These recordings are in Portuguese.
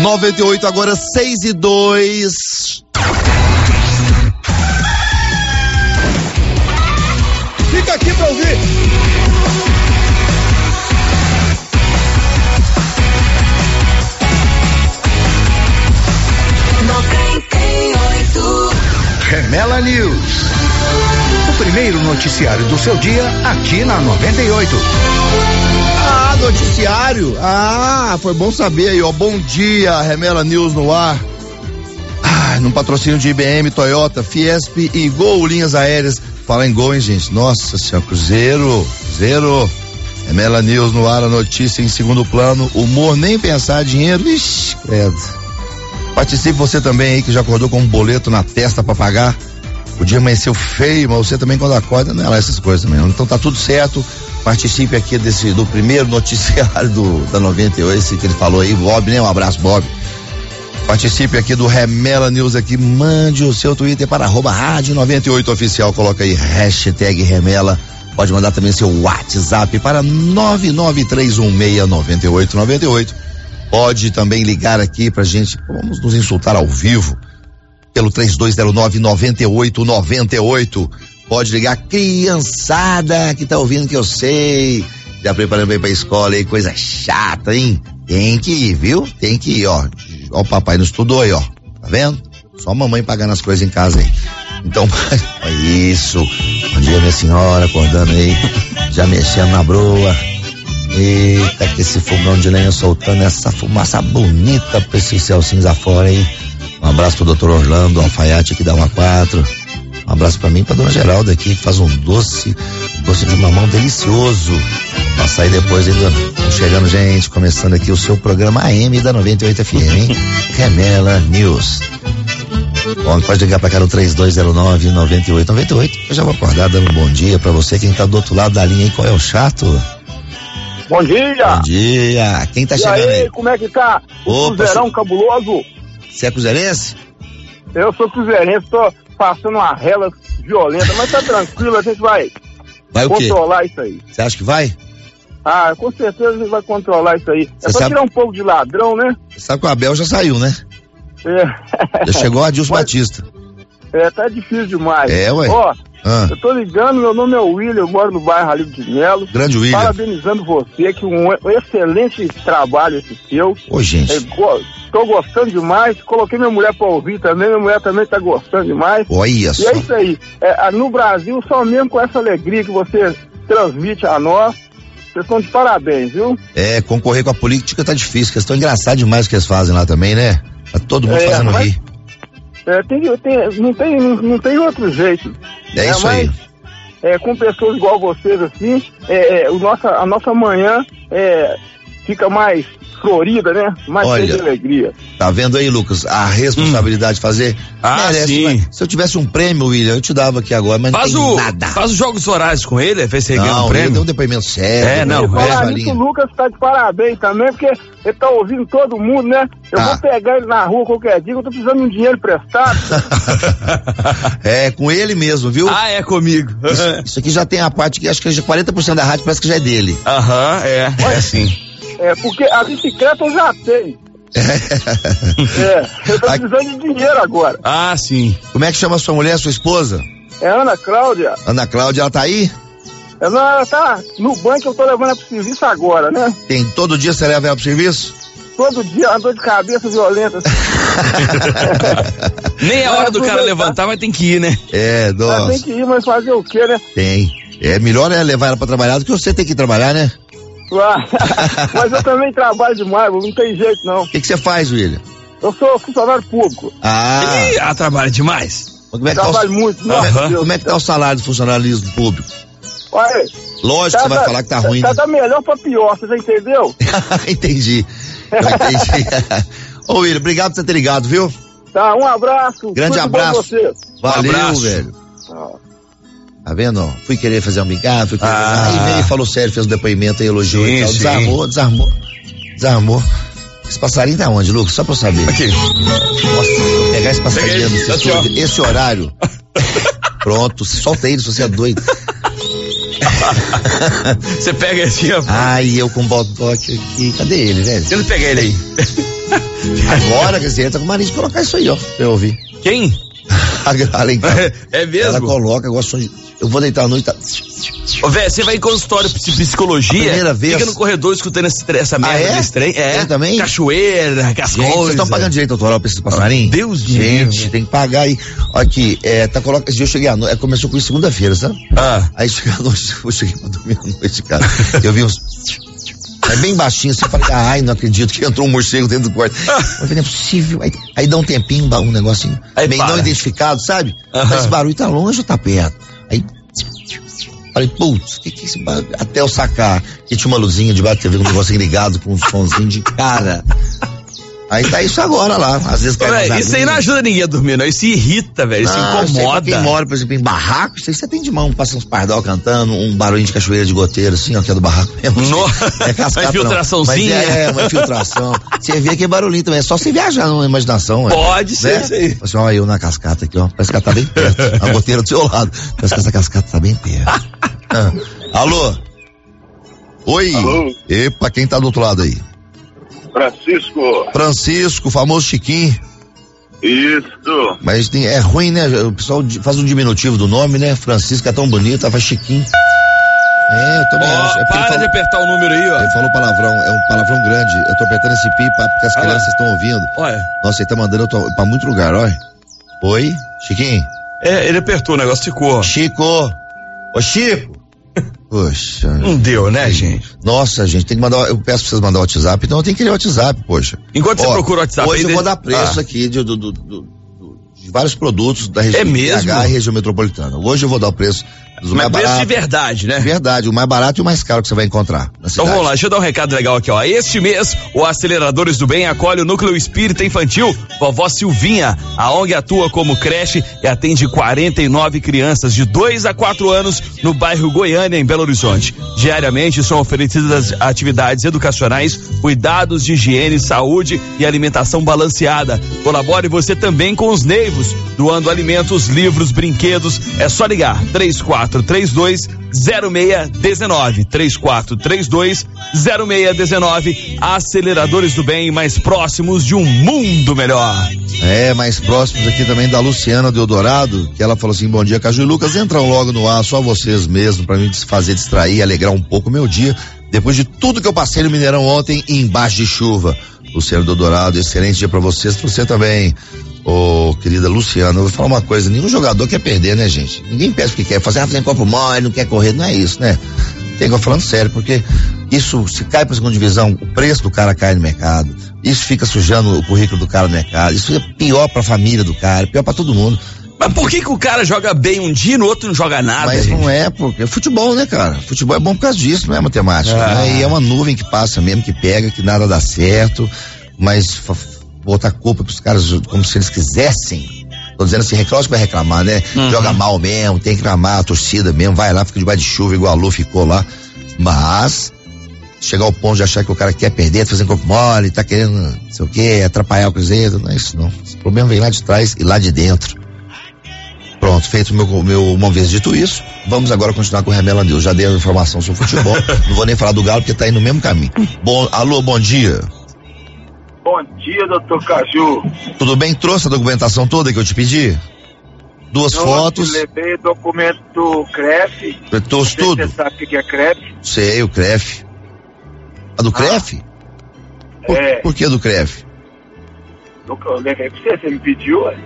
98 agora 6:02. Fica aqui pra ouvir. Remela News. O primeiro noticiário do seu dia aqui na 98. Ah, noticiário. Ah, foi bom saber aí, ó. Bom dia, Remela News no ar. Ah, num patrocínio de IBM, Toyota, Fiesp e Gol Linhas Aéreas. Fala em Gol, hein, gente? Nossa senhora, Cruzeiro. Remela News no ar, a notícia em segundo plano. Humor, nem pensar, dinheiro. Ixi, credo. Participe você também aí que já acordou com um boleto na testa pra pagar. O dia amanheceu feio, mas você também quando acorda, não é lá essas coisas também. Então tá tudo certo. Participe aqui do primeiro noticiário da 98, esse que ele falou aí, Bob, né? Um abraço, Bob. Participe aqui do Remela News aqui, mande o seu Twitter para @rádio 98 oficial, coloca aí hashtag Remela. Pode mandar também seu WhatsApp para 993169898. Pode também ligar aqui pra gente, vamos nos insultar ao vivo, pelo 3209-9898. Pode ligar, criançada que tá ouvindo que eu sei, já preparando bem pra escola aí, coisa chata, hein? Tem que ir, viu? Tem que ir, ó. Ó, o papai não estudou aí, ó. Tá vendo? Só a mamãe pagando as coisas em casa aí. Então, isso. Bom dia, minha senhora, acordando aí, já mexendo na broa. Eita, que esse fogão de lenha soltando essa fumaça bonita pra esse céu cinza fora aí. Um abraço pro doutor Orlando Alfaiate aqui da 1A4. Um abraço pra mim e pra dona Geralda aqui, que faz um doce de mamão delicioso. Passa aí depois, hein, dona? Chegando, gente, começando aqui o seu programa AM da 98 FM, hein? Remela News. Bom, pode ligar pra cá no 3209-9898. Eu já vou acordar dando um bom dia pra você. Quem tá do outro lado da linha aí, qual é o chato? Bom dia! Bom dia! Quem tá chegando aí? Como é que tá? O Cruzeirão cabuloso? Você é cruzeirense? Eu sou cruzeirense, tô passando uma rela violenta, mas tá tranquilo, a gente vai controlar isso aí. Você acha que vai? Ah, com certeza a gente vai controlar isso aí. Cê só tirar um pouco de ladrão, né? Você sabe que o Abel já saiu, né? É. Já chegou a Adilson Batista. É, tá difícil demais. É, ué. Ó, eu tô ligando, meu nome é William, eu moro no bairro Alido de Melo. Grande William. Parabenizando você, que um excelente trabalho esse seu. Ô, gente. Tô gostando demais, coloquei minha mulher pra ouvir também, minha mulher também tá gostando demais. Olha só. E é isso aí, no Brasil, só mesmo com essa alegria que você transmite a nós, vocês estão de parabéns, viu? É, concorrer com a política tá difícil, que estão engraçados demais o que eles fazem lá também, né? Tá todo mundo fazendo rir. Não tem outro jeito. É isso aí. Com pessoas igual vocês assim, a nossa manhã fica mais florida, né? Mais cheia de alegria. Tá vendo aí, Lucas, a responsabilidade de fazer? Merece, sim. Se eu tivesse um prêmio, William, eu te dava aqui agora, mas não tem nada. Faz os jogos horários com ele, fez você ganhar um prêmio. Ele deu um depoimento sério. O Lucas tá de parabéns também, porque ele tá ouvindo todo mundo, né? Eu vou pegar ele na rua qualquer dia, eu tô precisando de um dinheiro emprestado. É, com ele mesmo, viu? Ah, é comigo. Isso aqui já tem a parte que acho que 40% da rádio parece que já é dele. É sim. Porque a bicicleta eu já tenho. Eu tô precisando de dinheiro agora. Ah, sim. Como é que chama a sua mulher, sua esposa? É Ana Cláudia. Ana Cláudia, ela tá aí? Ela tá no banco, eu tô levando ela pro serviço agora, né? Todo dia você leva ela pro serviço? Todo dia, uma dor de cabeça violenta. Nem a hora do cara levantar, mas tem que ir, né? Nossa. Tem que ir, mas fazer o quê, né? Tem. É melhor levar ela pra trabalhar do que você ter que trabalhar, né? Mas eu também trabalho demais, não tem jeito não. O que você faz, William? Eu sou funcionário público. Trabalha demais. Trabalho muito. Como é que tá o salário do funcionalismo público? Olha, lógico que você vai falar que tá ruim. Tá da melhor pra pior, você já entendeu? Entendi. Ô, William, obrigado por você ter ligado, viu? Tá, um abraço. Grande abraço. Valeu, um abraço. velho. Tá vendo? Fui querer fazer um bigado, aí veio e falou sério, fez um depoimento aí, elogiou e tal. Desarmou. Esse passarinho tá onde, Lucas? Só pra eu saber. Aqui. Nossa, vou pegar esse passarinho esse horário. Pronto, solta ele se você é doido. Você pega assim, ó. Ai, eu com o bodoque aqui. Cadê ele, velho? Você não pega ele aí. Agora, quer dizer, tá com o marido de colocar isso aí, ó. Pra eu ouvir. Quem? Além É mesmo? Ela coloca, gosta de. Eu vou deitar à noite, tá. Ô, velho, você vai em consultório de psicologia, primeira vez. fica no corredor escutando essa merda desse trem. É, tem também? Cachoeira, que as Gente, coisas. vocês estão pagando direito autoral pra esses passarinhos? Deus do Gente, céu. tem que pagar aí. Olha aqui, tá colocando. Esse dia eu cheguei à noite, começou com isso segunda-feira, sabe? Aí cheguei à noite, eu cheguei pra dormir à noite, cara. Eu vi uns. É bem baixinho, assim, eu falei, ai, não acredito que entrou um morcego dentro do quarto. Eu falei, não é possível. Aí dá um tempinho, um negocinho aí bem para. não identificado, sabe? Mas esse barulho tá longe ou tá perto? Aí, falei, putz, que esse barulho? Até eu sacar que tinha uma luzinha debaixo da TV com um negócio ligado, com um sonzinho de cara. Aí tá isso agora lá, às vezes cai isso aí não ajuda ninguém a dormir, não. Isso irrita, velho. Isso incomoda. Quem mora, por exemplo, em barraco, isso aí você tem de mão, passa uns pardal cantando, um barulhinho de cachoeira de goteiro, assim, ó, que é do barraco mesmo. É cascata, uma infiltraçãozinha. Mas uma infiltração. Você vê que é barulhinho também, é só você viajar na imaginação. Pode ser isso aí. Assim, ó, eu na cascata aqui, ó, parece que ela tá bem perto. A goteira do seu lado, parece que essa cascata tá bem perto. Alô? Oi? Alô? Epa, quem tá do outro lado aí? Francisco, famoso Chiquinho. Isso. Mas é ruim, né? O pessoal faz um diminutivo do nome, né? Francisco é tão bonito, faz Chiquinho. Eu também acho. Para de apertar o número aí, ó. Ele falou palavrão, é um palavrão grande. Eu tô apertando esse pipa porque as crianças estão ouvindo. Olha. Nossa, ele tá mandando pra muito lugar, olha. Oi, Chiquinho? Ele apertou, o negócio ficou. Chico! Ô, Chico! Poxa. Não deu, né, gente? Nossa, gente, tem que mandar. Eu peço pra vocês mandar o WhatsApp, então eu tenho que ir ao WhatsApp, poxa. Enquanto você procura o WhatsApp. Hoje eu vou dar preço aqui de vários produtos da região BH e região metropolitana. Hoje eu vou dar o preço dos mais baratos. Preço de verdade, né? Verdade, o mais barato e o mais caro que você vai encontrar na cidade. Então vamos lá, deixa eu dar um recado legal aqui, ó. Este mês, o Aceleradores do Bem acolhe o Núcleo Espírita Infantil Vovó Silvinha. A ONG atua como creche e atende 49 crianças de 2 a 4 anos no bairro Goiânia, em Belo Horizonte. Diariamente são oferecidas atividades educacionais, cuidados de higiene, saúde e alimentação balanceada. Colabore você também com os Neivos, doando alimentos, livros, brinquedos. É só ligar 3432-0619 3432-0619. Aceleradores do Bem, mais próximos de um mundo melhor. Mais próximos aqui também da Luciana do Eldorado, que ela falou assim: bom dia, Caju e Lucas, entram logo no ar, só vocês mesmo, pra mim fazer distrair, alegrar um pouco o meu dia, depois de tudo que eu passei no Mineirão ontem, embaixo de chuva. Luciana do Eldorado, excelente dia pra vocês, pra você também. Querida Luciana, eu vou falar uma coisa, nenhum jogador quer perder, né, gente? Ninguém pede o que quer, fazer copo mole, não quer correr, não é isso, né? Tem que eu falando sério, porque isso, se cai pra segunda divisão, o preço do cara cai no mercado, isso fica sujando o currículo do cara no mercado, isso é pior pra família do cara, pior pra todo mundo. Mas por que o cara joga bem um dia e no outro não joga nada? Mas gente? Não é, porque é futebol, né, cara? Futebol é bom por causa disso, não é matemática, né? E é uma nuvem que passa mesmo, que pega, que nada dá certo, mas botar culpa pros caras como se eles quisessem. Tô dizendo assim, reclama vai reclamar, né? Joga mal mesmo, tem que reclamar, a torcida mesmo, vai lá, fica debaixo de chuva igual a Lu ficou lá. Mas chegar ao ponto de achar que o cara quer perder, tá fazendo corpo mole, tá querendo, não sei o quê, atrapalhar o Cruzeiro, não é isso não. Esse problema vem lá de trás e lá de dentro. Pronto, feito uma vez dito isso, vamos agora continuar com o Remela News. Já dei a informação sobre futebol, não vou nem falar do Galo porque tá indo no mesmo caminho. Alô, bom dia. Bom dia, doutor Caju. Tudo bem? Trouxe a documentação toda que eu te pedi? Duas fotos. Levei documento do CREF. Trouxe tudo? Você sabe o que é CREF? Sei, o CREF. A do CREF? Por que do CREF? Eu levei pra você me pediu, ué.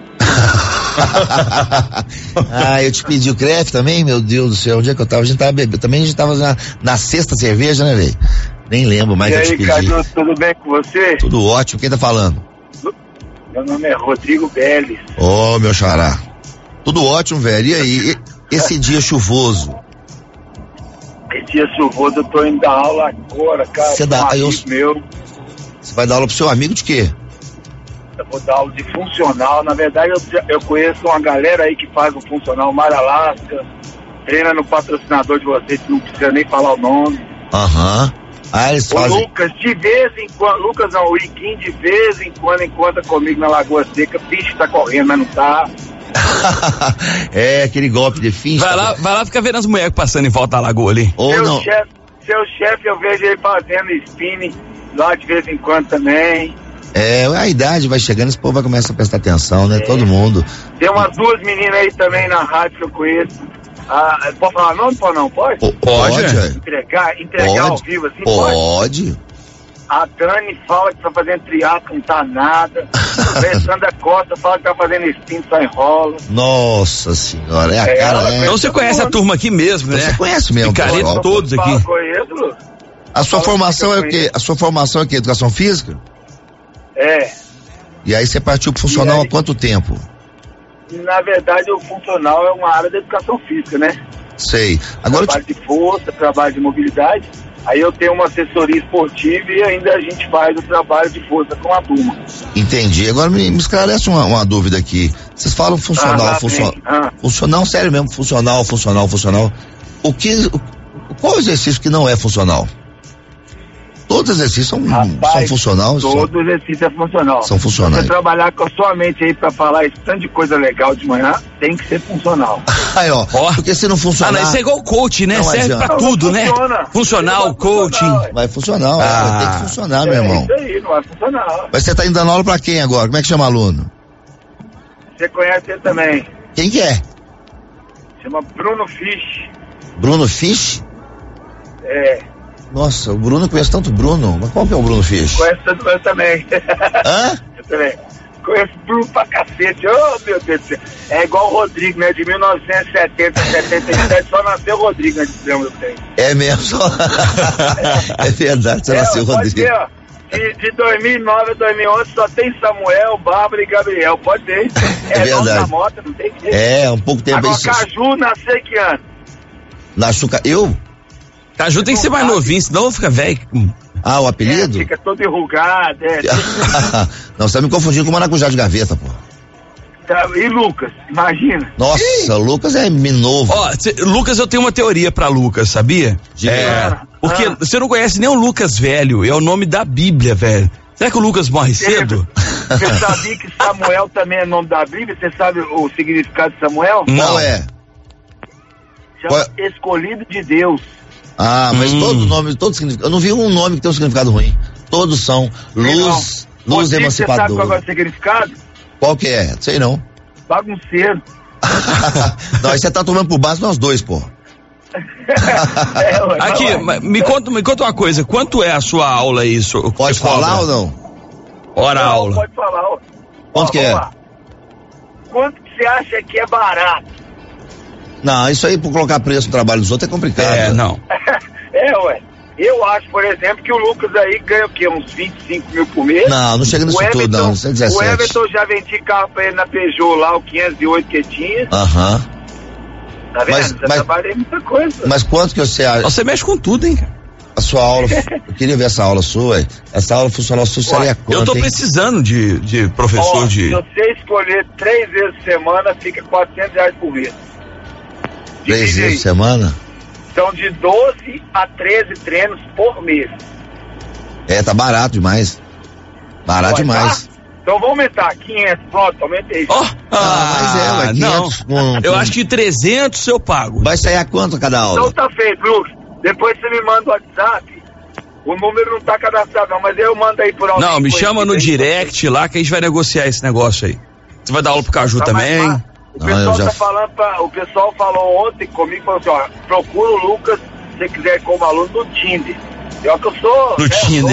Eu te pedi o CREF também, meu Deus do céu. Onde é que eu tava? A gente tava bebendo. Também a gente tava na sexta cerveja, né, velho? Nem lembro mais que eu te pedi. E aí, Caju, tudo bem com você? Tudo ótimo. Quem tá falando? Meu nome é Rodrigo Beles. Meu xará. Tudo ótimo, velho. E aí, esse dia chuvoso? Esse dia chuvoso, eu tô indo dar aula agora, cara. Você dá, meu. Você vai dar aula pro seu amigo de quê? Eu vou dar aula de funcional. Na verdade, eu conheço uma galera aí que faz o funcional, Mar Alaska, treina no patrocinador de vocês, não precisa nem falar o nome. Eles fazem... O Lucas, de vez em quando, o Iguinho de vez em quando encontra comigo na Lagoa Seca, bicho tá correndo, mas não tá. É, aquele golpe de finge. Vai lá ficar vendo as mulheres passando em volta da lagoa ali. Ou não. Seu chefe, eu vejo ele fazendo spinning lá de vez em quando também. É, a idade vai chegando, esse povo vai começar a prestar atenção, né? Todo mundo. Tem umas duas meninas aí também na rádio que eu conheço. Pode falar nome ou não? Pode? Pode. Entregar Pode. ao vivo assim? Pode. A Dani fala que tá fazendo triatlo, não tá nada. A Alessandra Costa fala que tá fazendo spin, só enrola. Nossa senhora, é a cara, né? Então você conhece a turma aqui mesmo, né? Você conhece mesmo. Picareta todos aqui. Conheço, Lu. A sua formação é o quê? A sua formação é o quê? Educação física? É. E aí você partiu pro funcional há quanto tempo? Na verdade, o funcional é uma área da educação física, né? Sei. Agora trabalho de força, trabalho de mobilidade. Aí eu tenho uma assessoria esportiva e ainda a gente faz o trabalho de força com a turma. Entendi. Agora me esclarece uma dúvida aqui. Vocês falam funcional, funcional, sério mesmo, funcional. Qual exercício que não é funcional? Todos os exercícios são funcionais. Todo exercício é funcional. São funcionais. Se você trabalhar com a sua mente aí pra falar esse tanto de coisa legal de manhã, tem que ser funcional. Aí, ó. Porque se não funcionar... não, isso é igual coach, né? Serve pra tudo, né? Funcional, coaching. Vai funcionar, vai ter que funcionar, meu irmão. Isso aí, não vai funcionar. Mas você tá indo dando aula pra quem agora? Como é que chama aluno? Você conhece ele também. Quem que é? Chama Bruno Fisch. Bruno Fisch? É. Nossa, o Bruno conhece tanto Bruno. Mas qual que é o Bruno Fisch? Conhece tanto eu também. Hã? Eu também. Conheço Bruno pra cacete. Oh, meu Deus do céu. É igual o Rodrigo, né? De 1970, 77, só nasceu o Rodrigo, né? É mesmo. É verdade, só nasceu o Rodrigo. Ver, ó. De 2009 a 2011 só tem Samuel, Bárbara e Gabriel. Pode ver. É verdade. Da moto, não tem que ver. É, um pouco tempo. Agora, Caju nasceu que ano? Nasceu eu? Caju tem que ser mais novinho, senão fica velho. O apelido? Fica todo enrugado, Não, você tá me confundindo com o maracujá de gaveta, pô. E Lucas, imagina. Nossa, Lucas é novo. Lucas, eu tenho uma teoria pra Lucas, sabia? Porque você não conhece nem o Lucas velho, é o nome da Bíblia, velho. Será que o Lucas morre cedo? Você sabia que Samuel também é nome da Bíblia? Você sabe o significado de Samuel? Qual é? Chama Escolhido de Deus. Mas todo significado. Eu não vi um nome que tem um significado ruim. Todos são luz emancipadora. Você sabe qual é o significado? Qual que é? Sei não. Bagunceiro. Não, aí você tá tomando por base nós dois, pô. Aqui, me conta uma coisa, quanto é a sua aula aí? Pode falar ou não? Aula. Pode falar. Quanto que é? Quanto que você acha que é barato? Não, isso aí por colocar preço no trabalho dos outros é complicado. Não. Eu acho, por exemplo, que o Lucas aí ganha o quê? Uns 25 mil por mês? Não chega nisso tudo, não. Isso é 17. O Everton já vendi carro pra ele na Peugeot lá, o 508 que tinha. Tá vendo? Já trabalhei muita coisa. Mas quanto que você acha? Você mexe com tudo, hein? A sua aula, eu queria ver essa aula sua. Essa aula funcional sua seria quanto? Eu tô precisando de professor de... Se você escolher 3 vezes por semana, fica R$400 por mês. 3 vezes por semana? São de 12 a 13 treinos por mês. Tá barato demais. Barato demais. Tá? Então vamos aumentar, 500, pronto, aumentei. Mas 500. Não. Eu acho que 300 eu pago. Vai sair a quanto cada aula? Então tá feito, Lucas. Depois você me manda o WhatsApp. O número não tá cadastrado não, mas eu mando aí por alguém. Não, me chama no direct lá que a gente vai negociar esse negócio aí. Você vai dar aula pro Caju também? O pessoal tá falando o pessoal falou ontem comigo, falou assim, procura o Lucas, se você quiser ir como aluno no Tinder. Pior que eu sou. No Tinder.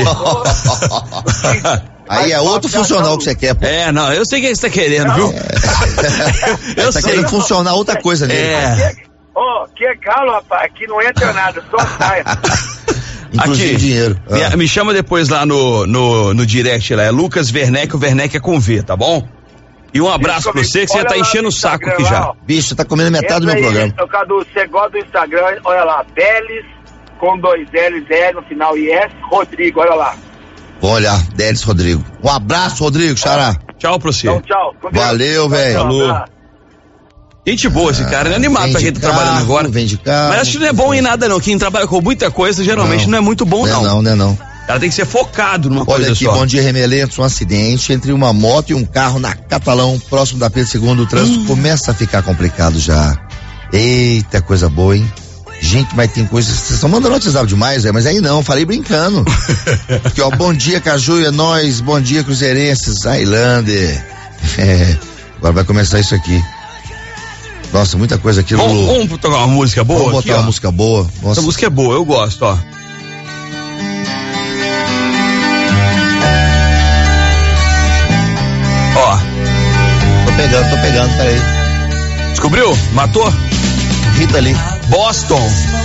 Aí é outro funcional que você quer, pô. Não, eu sei o que você tá querendo, viu? Eu tá querendo funcionar outra coisa nele. Que é calo, rapaz, aqui não entra nada, só saia. Inclusive dinheiro. Me chama depois lá no direct lá, é Lucas Werneck, o Werneck é com V, tá bom? E um abraço pra você, que você já tá enchendo o saco aqui já. Bicho, você tá comendo metade do meu programa. Cadu, você gosta do Instagram, olha lá, Delis, com 2 L's, E no final e S, Rodrigo, olha lá. Vou olhar, Delis Rodrigo. Um abraço, Rodrigo, xará. Tchau pra você. Então, tchau. Valeu, velho. Falou. Gente boa esse cara, ele é animado pra quem tá trabalhando agora. Vende carro. Mas acho que não é bom em nada não, quem trabalha com muita coisa geralmente não é muito bom não. Não. Ela tem que ser focado numa coisa aqui, só. bom dia, Remelentos. Um acidente entre uma moto e um carro na Catalão, próximo da Pedro II. O trânsito começa a ficar complicado já. Eita, coisa boa, hein? Gente, mas tem coisas. Vocês estão mandando WhatsApp demais, mas aí não, falei brincando. Aqui, ó, bom dia, Caju, é nóis. Bom dia, Cruzeirenses. Highlander. Agora vai começar isso aqui. Nossa, muita coisa aqui. Vamos tocar uma música boa? Vamos botar aqui, uma música boa. Nossa. Essa música é boa, eu gosto, ó. Ó. Tô pegando, peraí. Descobriu? Matou? Rita Lee. Boston.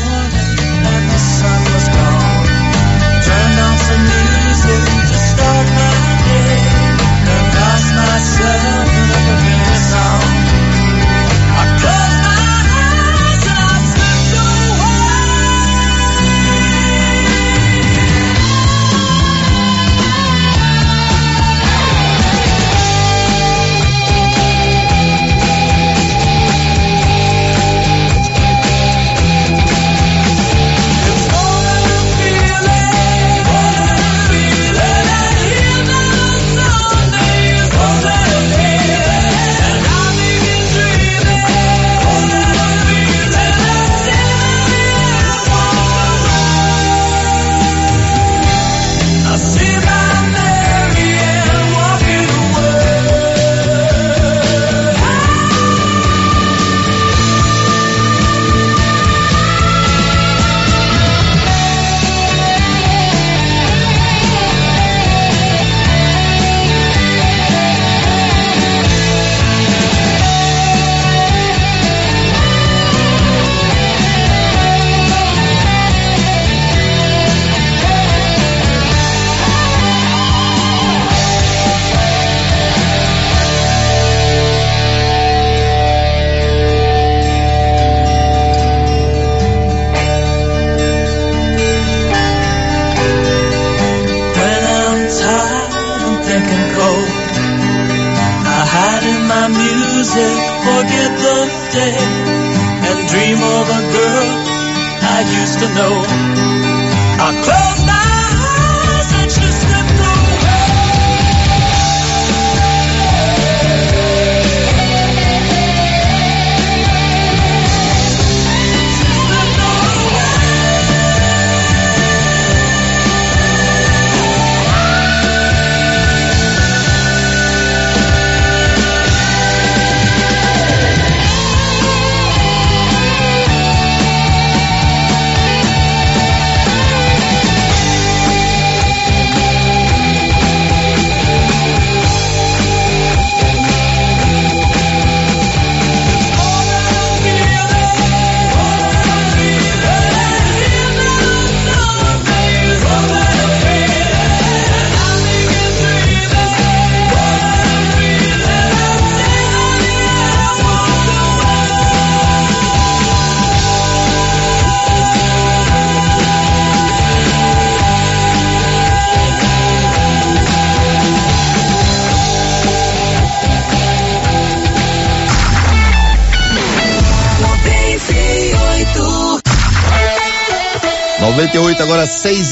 Agora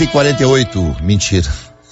6h48. Mentira.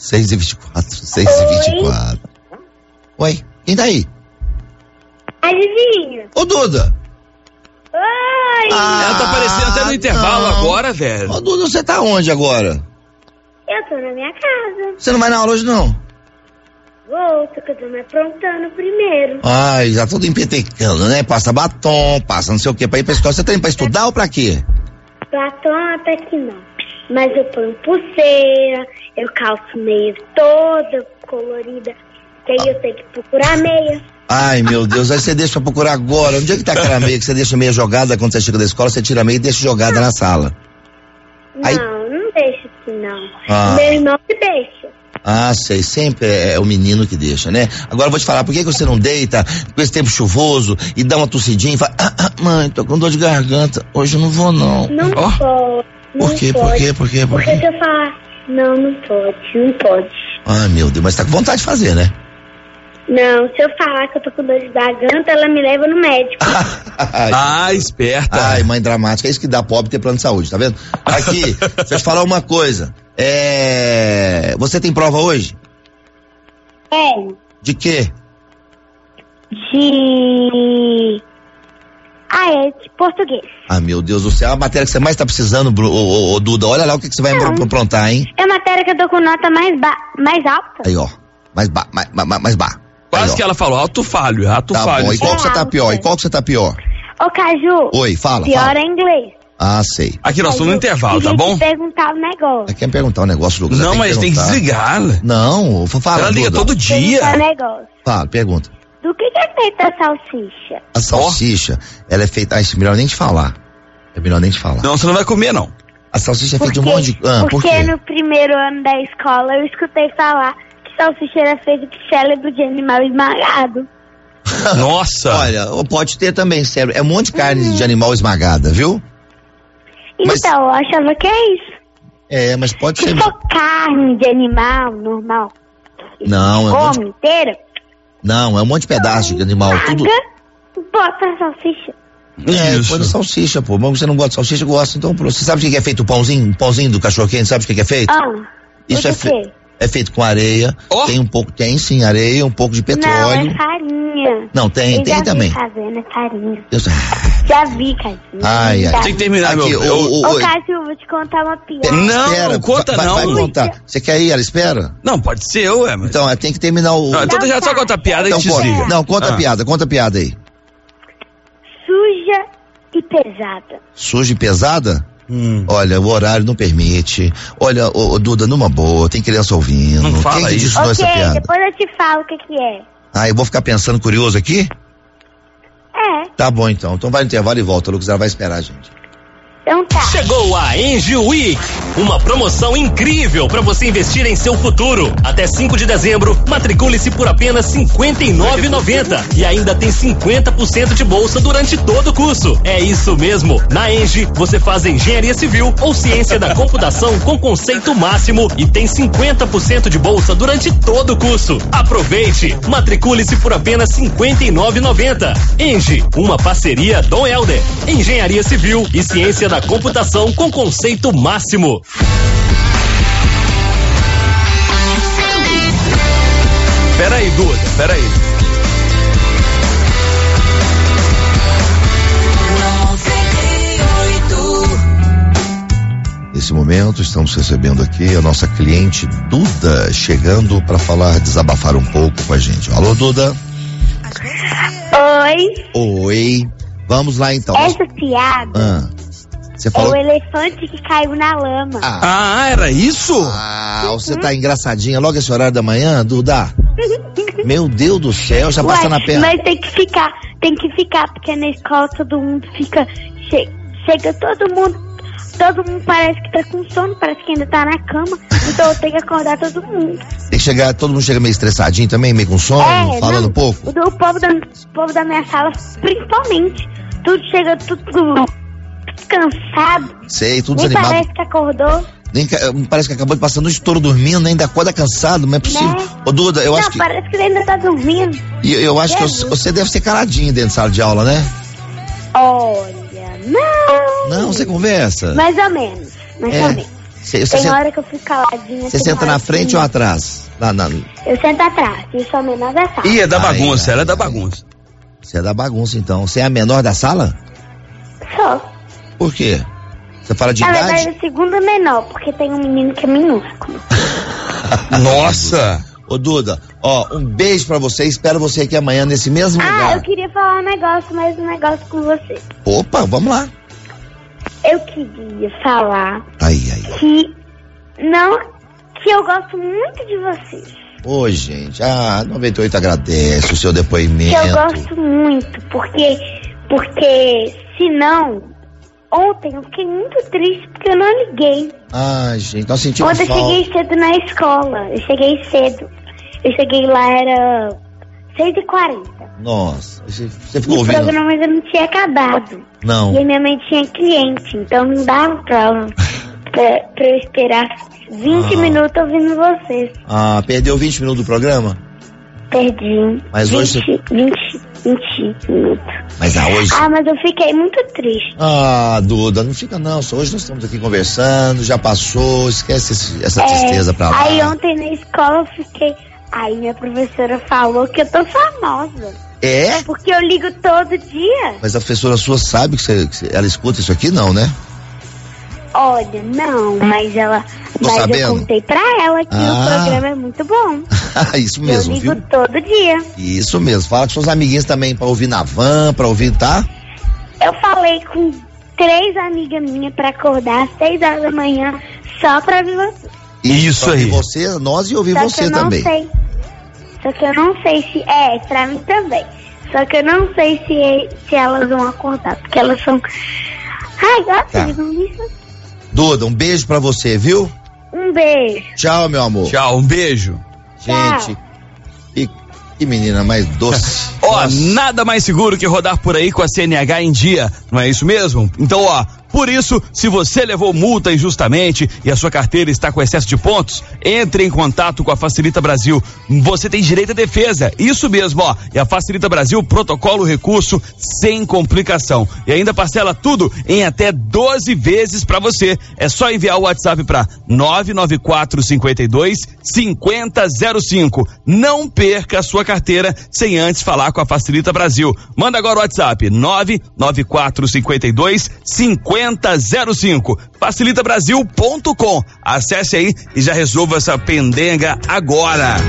6h24. Oi, quem tá aí? Adivinha? Ô, Duda. Oi. Ela tá aparecendo até no intervalo agora, velho. Ô, Duda, você tá onde agora? Eu tô na minha casa. Você não vai na aula hoje, não? Vou, só que eu tô me aprontando primeiro. Ai, já tudo empetecando, né? Passa batom, passa não sei o que pra ir pra escola. Você tá indo pra estudar ou pra quê? Batom até que não. Mas eu ponho pulseira, eu calço meia toda colorida, que aí eu tenho que procurar meia. Ai, meu Deus, aí você deixa pra procurar agora. Onde é que tá aquela meia que você deixa meia jogada quando você chega da escola, você tira a meia e deixa jogada na sala? Aí... Não deixa assim não. Ah. Meu irmão que deixa. Ah, sei, sempre é o menino que deixa, né? Agora eu vou te falar, por que você não deita com esse tempo chuvoso e dá uma tossidinha e fala, mãe, tô com dor de garganta, hoje eu não vou não. Não pode. Por quê? Porque se eu falar, não pode. Ai, meu Deus, mas tá com vontade de fazer, né? Não, se eu falar que eu tô com dor de garganta, ela me leva no médico. Esperta. Ai, mãe dramática, é isso que dá pobre ter plano de saúde, tá vendo? Aqui, deixa eu te falar uma coisa. Você tem prova hoje? De quê? De português. Ah, meu Deus do céu, a matéria que você mais tá precisando, Duda, olha lá o que você vai aprontar, hein? É a matéria que eu tô com nota mais alta. Aí, ó, mais ba. Quase aí, que ela falou, alto falho. Tá bom, e qual que você tá pior? Ô, Caju. Oi, fala. Pior é inglês. Ah, sei. Aqui nós estamos no intervalo, tá bom? Perguntar o negócio. Quer perguntar um negócio, Lucas? Não, mas tem que desligar. Não, fala. Ela liga Duda. todo dia. Perguntar o negócio. Fala, pergunta. Do que é feita a salsicha? A salsicha, ela é feita... é melhor nem te falar. Não, você não vai comer, não. A salsicha é feita de um monte de... por porque quê? no primeiro ano da escola eu escutei falar que salsicha era feita de cérebro de animal esmagado. Nossa. Olha, pode ter também cérebro. É um monte de carne de animal esmagada, viu? Então, eu achava que é isso. Mas pode Se ser... for carne de animal normal, Não, come inteira, não, é um monte de pedaço de animal, tudo... bota a salsicha. Isso. Põe salsicha, pô. Mas você não gosta de salsicha, gosta. Então, você sabe de que é feito o pãozinho? O pãozinho do cachorro quente, sabe de que é feito? Isso é feito com areia. Tem sim, areia, um pouco de petróleo. Não, é farinha. Não, tem também. Fazendo, é farinha. Eu... Já vi, Caju. Ai. Tem que terminar, aqui, Ô, Caju, vou te contar uma piada. Não, espera, conta não. Vai contar. Você quer ir? Ela espera? Não, pode ser eu, mas... Então, tem que terminar o... Não, então já só conta a piada e a gente desliga. Não, conta a piada aí. Suja e pesada. Suja e pesada? Olha, o horário não permite. Olha, Duda, numa boa, tem criança ouvindo. Não fala Quem que isso. ensinou essa piada? Depois eu te falo o que é. Eu vou ficar pensando curioso aqui? Tá bom, então. Então vai no intervalo e volta, Lucas, ela vai esperar a gente. Então tá. Chegou a Engie Week, uma promoção incrível para você investir em seu futuro. Até 5 de dezembro, matricule-se por apenas R$ 59,90 e ainda tem 50% de bolsa durante todo o curso. É isso mesmo. Na Engie, você faz engenharia civil ou ciência da computação com conceito máximo e tem 50% de bolsa durante todo o curso. Aproveite. Matricule-se por apenas R$ 59,90. Engie, uma parceria Dom Helder. Engenharia civil e ciência da computação com conceito máximo. Peraí, Duda, peraí. Nesse momento, estamos recebendo aqui a nossa cliente Duda, chegando para desabafar um pouco com a gente. Alô, Duda? Oi. Vamos lá, então. Essa piada você falou... é o elefante que caiu na lama. Era isso? Você tá engraçadinha logo esse horário da manhã, Duda? Meu Deus do céu, já passa na perna. Mas tem que ficar, porque na escola todo mundo fica, chega todo mundo parece que tá com sono, parece que ainda tá na cama, então eu tenho que acordar todo mundo. Tem que chegar, todo mundo chega meio estressadinho também, meio com sono, falando pouco? O povo da minha sala, principalmente, tudo chega tudo cansado. Sei, tudo nem desanimado. Parece que acordou. Parece que acabou de passar a noite toda dormindo, ainda acorda cansado, não é possível. Ô, Duda, eu acho que... parece que ele ainda tá dormindo. E eu acho que você deve ser caladinho dentro de sala de aula, né? Olha, não, você conversa? Mais ou menos. Tem hora que eu fico caladinha. Você senta na frente ou atrás? Eu sento atrás, e sou a menor da sala. É da bagunça, ela é da bagunça. Você é da bagunça, então. Você é a menor da sala? Sou. Por quê? Você fala de Na idade? verdade, a segunda menor, porque tem um menino que é minúsculo. Nossa! Ô, Duda, um beijo pra você, espero você aqui amanhã nesse mesmo lugar. Eu queria falar mais um negócio com você. Opa, vamos lá. Eu queria falar que eu gosto muito de vocês. Ô, gente, 98 agradece o seu depoimento. Que eu gosto muito, porque senão, ontem eu fiquei muito triste porque eu não liguei. Gente, nós sentimos falta. Ontem eu cheguei cedo na escola, eu cheguei lá, era 6h40. Nossa, você ficou ouvindo? O programa ainda não tinha acabado. Não. E a minha mãe tinha cliente, então não dava pra eu esperar 20 minutos ouvindo vocês. Perdeu 20 minutos do programa? Perdi. Mas 20 minutos. Mas hoje... mas eu fiquei muito triste. Duda, não fica não, só hoje nós estamos aqui conversando, já passou, esquece essa tristeza pra lá. Aí ontem na escola eu fiquei... Aí minha professora falou que eu tô famosa. É? Porque eu ligo todo dia. Mas a professora sua sabe que ela escuta isso aqui, não, né? Olha, não, mas eu contei pra ela que o programa é muito bom. Isso mesmo, eu ligo viu? todo dia. Isso mesmo, fala com seus amiguinhos também pra ouvir na van, pra ouvir, tá? Eu falei com 3 amigas minhas pra acordar às 6 horas da manhã só pra ouvir você. Isso aí. Você, nós e ouvir Só você que eu também. Não sei. Só que eu não sei se... pra mim também. Só que eu não sei se elas vão acordar, porque elas são... Ai, gosta de isso. Duda, um beijo pra você, viu? Um beijo. Tchau, meu amor. Tchau, um beijo. Gente, que menina mais doce. Nada mais seguro que rodar por aí com a CNH em dia, não é isso mesmo? Então, por isso, se você levou multa injustamente e a sua carteira está com excesso de pontos, entre em contato com a Facilita Brasil. Você tem direito à defesa, isso mesmo, E a Facilita Brasil protocola o recurso sem complicação. E ainda parcela tudo em até 12 vezes pra você. É só enviar o WhatsApp pra 99452-5005. Não perca a sua carteira sem antes falar com a Facilita Brasil. Manda agora o WhatsApp 99452-5005. Facilitabrasil.com. Acesse aí e já resolva essa pendenga agora.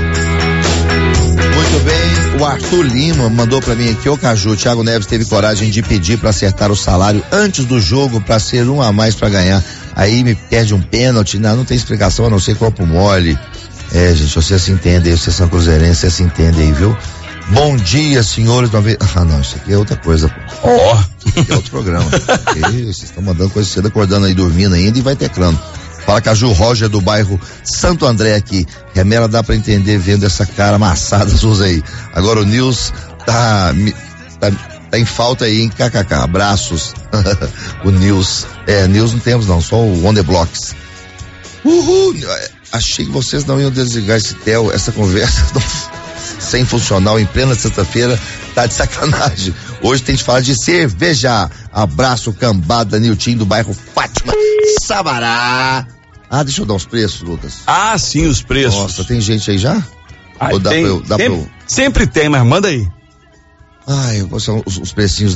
Muito bem, o Arthur Lima mandou pra mim aqui: ô Caju, o Thiago Neves teve coragem de pedir pra acertar o salário antes do jogo pra ser um a mais pra ganhar. Aí me perde um pênalti, não tem explicação a não ser corpo mole. Gente, você se entende aí, vocês são cruzeirenses, você se entende aí, viu? Bom dia, senhores. Não, isso aqui é outra coisa. Isso aqui é outro programa. Vocês estão mandando coisa cedo, acordando aí, dormindo ainda, e vai teclando. Fala, Caju, Roger do bairro Santo André aqui. Remela dá pra entender vendo essa cara amassada sua aí. Agora o Nils tá em falta aí, hein? KKK. Abraços. O Nils. Nils não temos não, só o On The Blocks. Uhul. Achei que vocês não iam desligar essa conversa sem funcional em plena sexta-feira, tá de sacanagem. Hoje tem que falar de cerveja. Abraço, cambada, Nilton do bairro Fátima, Sabará. Deixa eu dar os preços, Lucas. Sim, os preços. Nossa, tem gente aí já? Ou dá pra eu... Sempre tem, mas manda aí. São os precinhos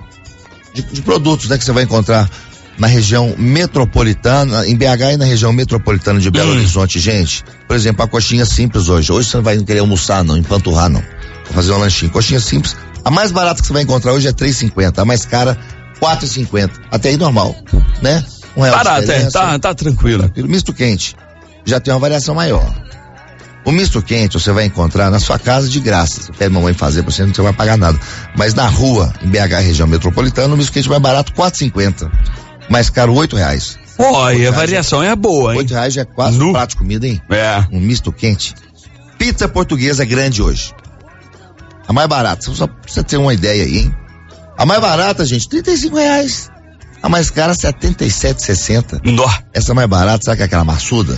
de produtos, né, que você vai encontrar na região metropolitana, em BH e na região metropolitana de Belo Horizonte, gente. Por exemplo, a coxinha simples hoje. Hoje você não vai querer almoçar não, empanturrar não. Vou fazer um lanchinho. Coxinha simples, a mais barata que você vai encontrar hoje é R$3,50, a mais cara R$4,50. Até aí normal, né? Barato, tá tranquilo. Misto quente já tem uma variação maior. O misto quente você vai encontrar na sua casa de graça. Você pede mamãe fazer pra você, não vai pagar nada. Mas na rua, em BH, região metropolitana, o misto quente mais barato R$4,50. Mais caro R$8. E a variação é boa, hein? R$8 já é quase um prato de comida, hein? Um misto quente. Pizza portuguesa grande hoje. A mais barata, só pra você ter uma ideia aí, hein? A mais barata, gente, R$35. A mais cara, R$77,60. Essa mais barata, sabe que é aquela maçuda?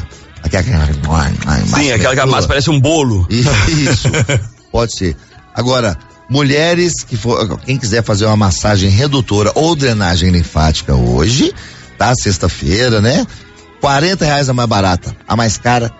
Sim, aquela que a massa parece um bolo. Isso, pode ser. Agora, mulheres quem quiser fazer uma massagem redutora ou drenagem linfática hoje, tá? Sexta-feira, né? R$40 a mais barata. A mais cara,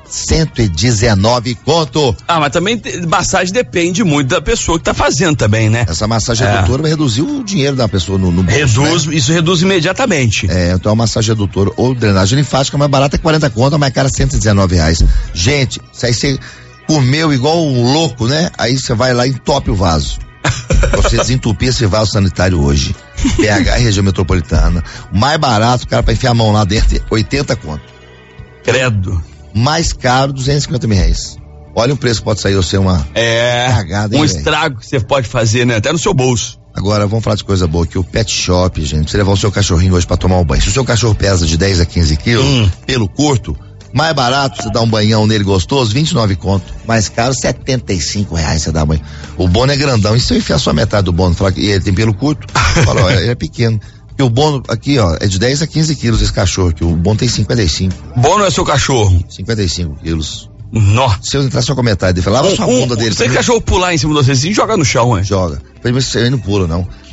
119 conto. Mas também massagem depende muito da pessoa que tá fazendo também, né? Essa massagem redutora vai reduzir o dinheiro da pessoa no bolso, né? Isso reduz imediatamente. Então a massagem redutora ou drenagem linfática a mais barata é 40 conto, a mais cara R$119. Gente, se aí você comeu igual um louco, né? Aí você vai lá e entope o vaso. Você desentupir esse vaso sanitário hoje. BH, região metropolitana. O mais barato, o cara pra enfiar a mão lá dentro, 80 conto. Credo. Mais caro, R$250 mil. Olha o preço que pode sair você uma cagada, hein, estrago que você pode fazer, né? Até no seu bolso. Agora, vamos falar de coisa boa aqui. O pet shop, gente. Você levar o seu cachorrinho hoje pra tomar um banho. Se o seu cachorro pesa de 10 a 15 quilos, pelo curto, mais barato, você dá um banhão nele gostoso, 29 conto. Mais caro, R$75 você dá banho. O bono é grandão. E se eu enfiar só metade do bono, falar que ele tem pelo curto, fala, ele é pequeno. E o bono aqui, é de 10 a 15 quilos esse cachorro aqui. O bono tem 55. Bono é seu cachorro? 55 quilos. Nossa. Se eu entrar só com a metade, ele falava sua bunda dele. Se o cachorro pular em cima de você, sim, joga no chão, Joga. Mas ele não pula, não.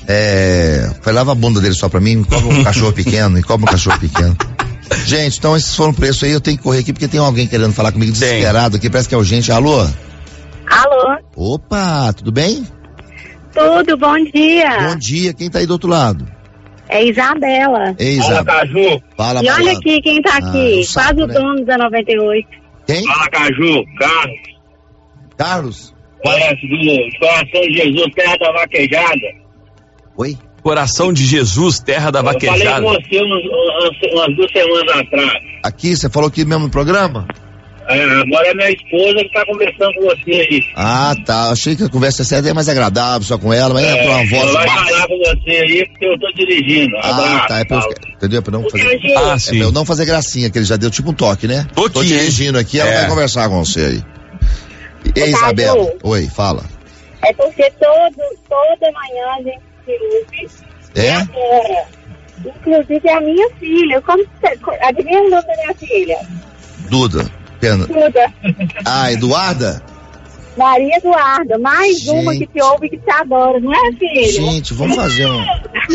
Foi lava a bunda dele só pra mim, come um cachorro pequeno, Gente, então esses foram o preço aí, eu tenho que correr aqui porque tem alguém querendo falar comigo desesperado aqui, parece que é urgente. Alô? Alô? Opa, tudo bem? Tudo, bom dia. Bom dia, quem tá aí do outro lado? É Isabela. Ei, Isabela. Fala, Caju. Fala, E olha malandro. aqui quem tá aqui, saco, quase o né? dono da 98. Quem? Fala, Caju. Carlos. Carlos? Parece do Coração de Jesus, terra da vaquejada. Oi? Coração de Jesus, terra da Eu falei vaquejada. com você umas 2 semanas atrás. Aqui, você falou aqui mesmo no programa? Agora é minha esposa que tá conversando com você aí. Ah, tá, achei que a conversa é mais agradável só com ela, mas é pra uma voz Ela vai baixa. falar com você aí porque eu tô dirigindo. Ah, tá, é pra eu, entendeu? É pra não fazer... Ah, É sim. pra eu não fazer gracinha, que ele já deu tipo um toque, né? Tô aqui, dirigindo aqui, ela É. vai conversar com você aí. Ei, Ô, Isabela. Cadu. Oi, fala. É porque toda manhã a gente se ouve. É? Agora, inclusive a minha filha. Como você... Adivinha o nome da minha filha? Duda. Pena. Duda. Ah, Eduarda? Maria Eduarda. Mais uma que te ouve e que te adora, não é, filha? Gente, vamos fazer um...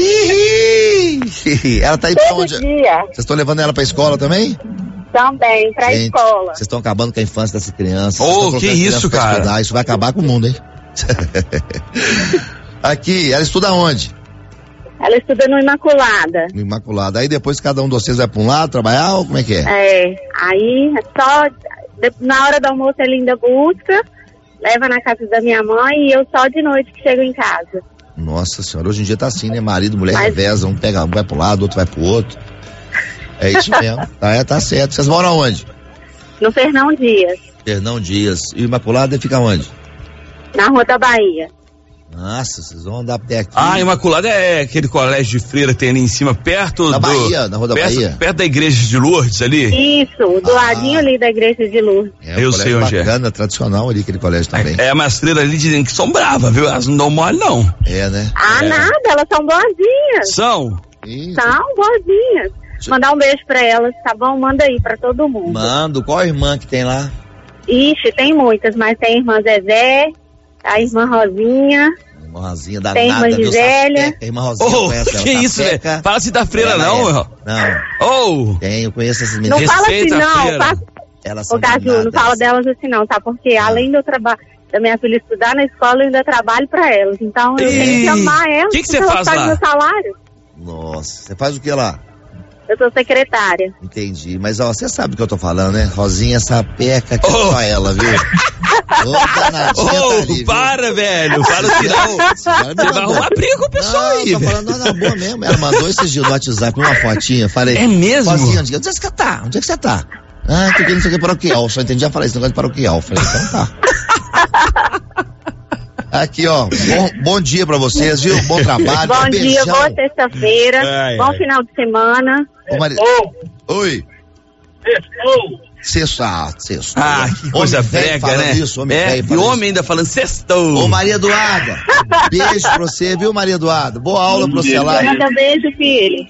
Ela tá aí pra Todo onde? dia. Vocês estão levando ela pra escola também? Também, pra Gente, escola. Vocês estão acabando com a infância dessas crianças. Ô, Vocês estão que colocando as isso, crianças pra cara? estudar, isso vai acabar com o mundo, hein? Aqui, ela estuda onde? Ela estuda no Imaculada. No Imaculada. Aí depois cada um de vocês vai pra um lado trabalhar ou como é que é? Aí só na hora do almoço ele ainda busca, leva na casa da minha mãe e eu só de noite que chego em casa. Nossa senhora, hoje em dia tá assim, né? Marido, mulher Mas- reveza, um vai pro lado, outro vai pro outro. É isso mesmo. Tá certo. Vocês moram onde? No Fernão Dias, Fernão Dias. E o Imaculada fica onde? na Rua da Bahia. Nossa, vocês vão andar até aqui. Ah, Imaculada é aquele colégio de freira que tem ali em cima, perto Na do... Bahia, na Rua da Bahia. Perto da igreja de Lourdes ali. Isso, do ladinho ali da igreja de Lourdes. É um Eu colégio sei onde é. bacana, tradicional ali, aquele colégio também. É, mas as freiras ali dizem que são bravas, viu? Elas não dão mole, não. É, né? Ah, nada, elas são boazinhas. São? Isso. São boazinhas. Mandar um beijo pra elas, tá bom? Manda aí pra todo mundo. Mando, qual a irmã que tem lá? Ixi, tem muitas, mas tem a irmã Zezé, a irmã Rosinha, Irmã Rosinha Tem a danada, irmã viu? Gisélia. Sapeca, irmã Rosinha, Ô, conhece ela, que isso, velho? Sapeca. Fala assim da freira, Ela não, é. meu. Não, Ô, tem, eu conheço essas Não meninas. fala assim, Respeita a não. freira. Faça... Elas são Ô, Caju, não danadas. fala delas assim, não, tá? Porque além do trabalho da minha filha estudar na escola, eu ainda trabalho pra elas. Então eu tenho que amar elas. Que você porque elas faz pagam lá? meu salário. Nossa, você faz o que lá? Eu sou secretária. Entendi, mas ó, você sabe do que eu tô falando, né? Rosinha Sapeca, que é Ô. só ela, viu? Ô, danadinha tá ali, viu? para, velho. Para assim, não. Senhora me Você vai mandou. arrumar briga com o pessoal Não, aí, tô velho. falando na boa mesmo. Ela mandou esses dias no WhatsApp uma fotinha. Falei, É mesmo? Rosinha, onde é que você tá? Onde é que você tá? Ah, tô aqui não sei o que paroquial. Só entendi, já falei esse negócio de paroquial. Falei, então tá. Aqui, ó. Bom dia pra vocês, viu? Bom trabalho. Bom dia, beijão. boa sexta-feira. Ai, Bom ai. final de semana. Ô, Mari... Oi. Sexto. Ah, que coisa Homem velho brega, falando né? Isso, homem velho E falando homem ainda falando sextou. Ô, Maria Eduarda, beijo pra você, viu, Maria Eduarda? Boa aula pra você lá. Manda beijo, filho.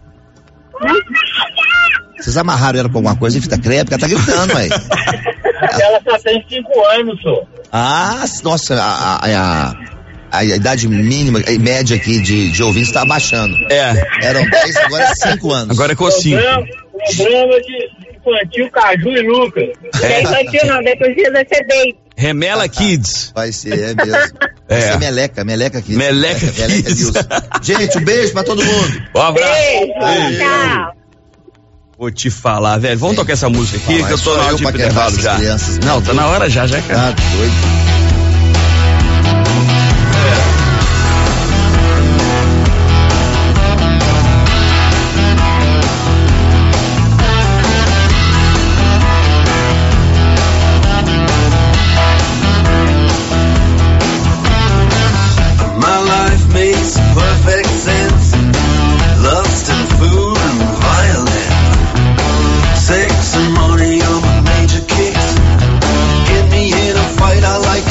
Vocês amarraram ela com alguma coisa em fita crepe? Ela tá gritando, aí. Ela só tem 5 anos, senhor. Ah, nossa, a idade mínima, a média aqui de ouvintes tá abaixando. É, Eram 10, agora é 5 anos. agora é com 5. Programa de infantil Caju e Lucas. Tem infantil não, depois vai ser beijo. Remela Kids. Vai ser, é mesmo. Vai É. ser Meleca aqui. Meleca Kids. News. Gente, um beijo pra todo mundo. Um abraço. Beijo, tchau. Vou te falar, velho. Vamos tocar essa música aqui, Falar, que eu tô só na hora eu de pra quebrar intervalo essas já. crianças, Não, meu tá Deus. na hora já, cara. Tá doido. My life makes perfect sense. Lust and food and violence. Sex and money are my major kicks. Get me in a fight, I like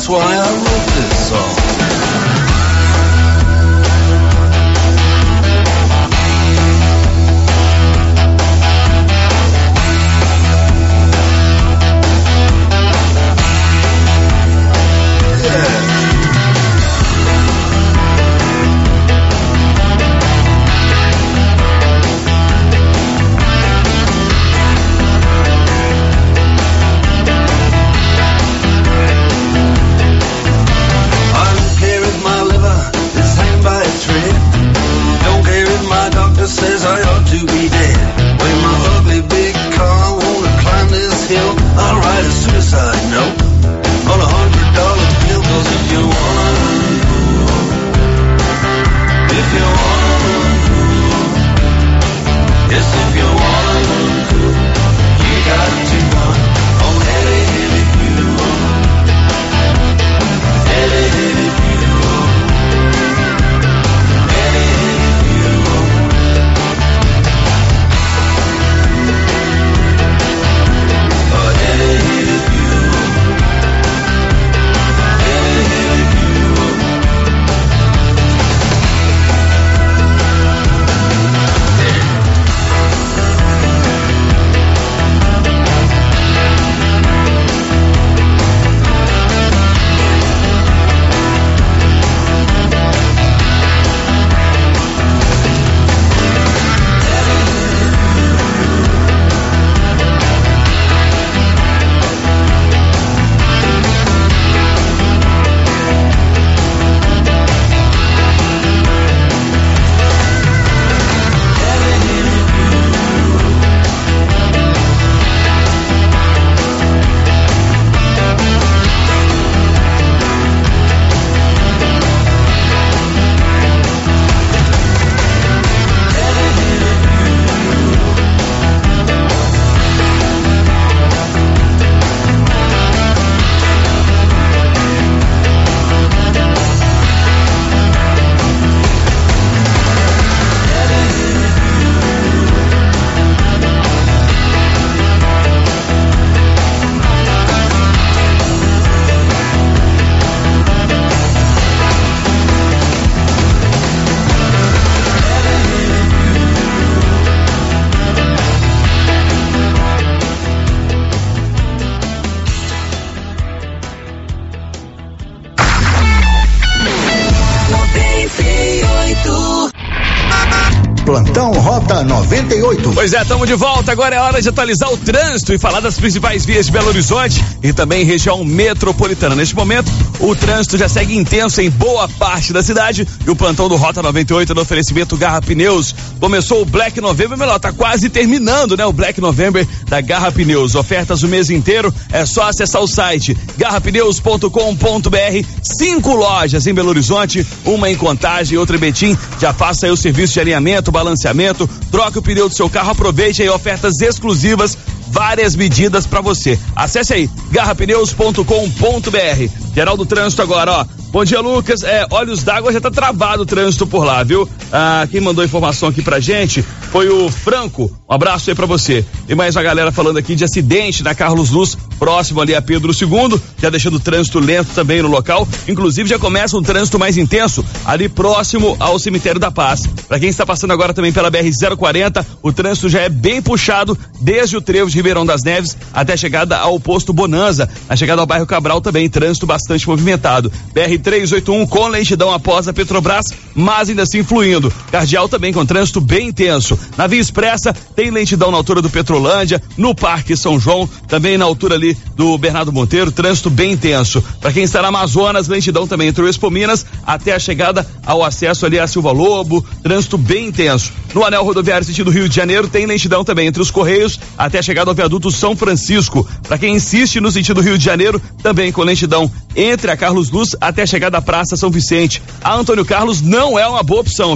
why I wrote this song. Says I ought to be dead. When my ugly big car wanna climb this hill, I'll write a suicide note on $100 bill. 'Cause if you wanna, yes, if you wanna, you got to run on heavy, heavy fuel. Heavy, heavy fuel. Heavy, heavy fuel. Plantão Rota 98. Pois é, estamos de volta. Agora é hora de atualizar o trânsito e falar das principais vias de Belo Horizonte e também região metropolitana. Neste momento, o trânsito já segue intenso em boa parte da cidade e o plantão do Rota 98 no oferecimento Garra Pneus. Começou o Black November, melhor, tá quase terminando, né? O Black November da Garra Pneus. Ofertas o mês inteiro, é só acessar o site garrapneus.com.br. 5 lojas em Belo Horizonte, uma em Contagem e outra em Betim. Já faça aí o serviço de alinhamento, balanceamento, troque o pneu do seu carro, aproveite aí ofertas exclusivas, várias medidas pra você. Acesse aí garrapneus.com.br. Geral do trânsito agora, ó. Bom dia, Lucas. Olhos d'Água já tá travado o trânsito por lá, viu? Quem mandou informação aqui pra gente foi o Franco. Um abraço aí pra você. E mais uma galera falando aqui de acidente na Carlos Luz, próximo ali a Pedro II, já deixando o trânsito lento também no local. Inclusive já começa um trânsito mais intenso ali próximo ao Cemitério da Paz. Pra quem está passando agora também pela BR-040, o trânsito já é bem puxado desde o trevo de Ribeirão das Neves até a chegada ao posto Bonanza. A chegada ao bairro Cabral também, trânsito bastante movimentado. BR-381 com lentidão após a Petrobras, mas ainda assim fluindo. Cardeal também com trânsito bem intenso. Na Via Expressa tem lentidão na altura do Petrolândia, no Parque São João, também na altura ali do Bernardo Monteiro, trânsito bem intenso. Para quem está na Amazonas, lentidão também entre o Expo Minas até a chegada ao acesso ali a Silva Lobo, trânsito bem intenso. No anel rodoviário sentido Rio de Janeiro tem lentidão também entre os Correios até a chegada ao viaduto São Francisco. Para quem insiste no sentido Rio de Janeiro, também com lentidão entre a Carlos Luz até a chegada à Praça São Vicente. A Antônio Carlos não é uma boa opção, viu?